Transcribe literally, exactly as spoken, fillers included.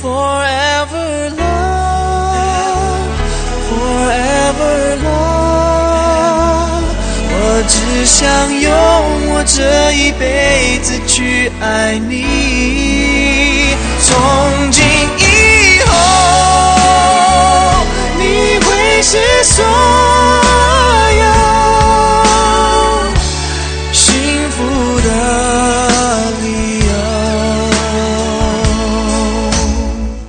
Forever love, forever love， 我只想用我这一辈子去爱你。从今